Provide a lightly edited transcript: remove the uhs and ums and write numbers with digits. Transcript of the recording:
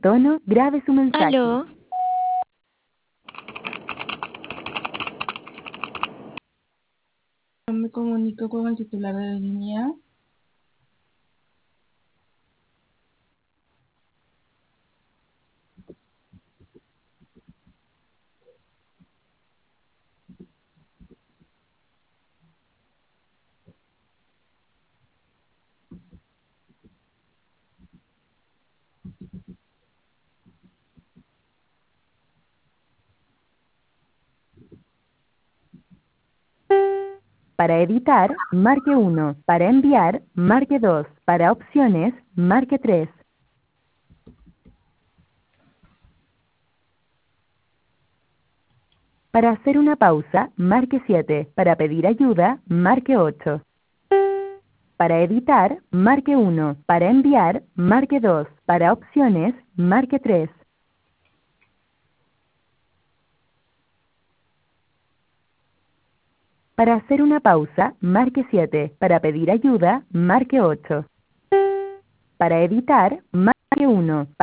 tono, grabe su mensaje. Aló, Me comunico con el titular de la línea. Para editar, marque 1. Para enviar, marque 2. Para opciones, marque 3. Para hacer una pausa, marque 7. Para pedir ayuda, marque 8. Para editar, marque 1. Para enviar, marque 2. Para opciones, marque 3. Para hacer una pausa, marque 7. Para pedir ayuda, marque 8. Para editar, marque 1.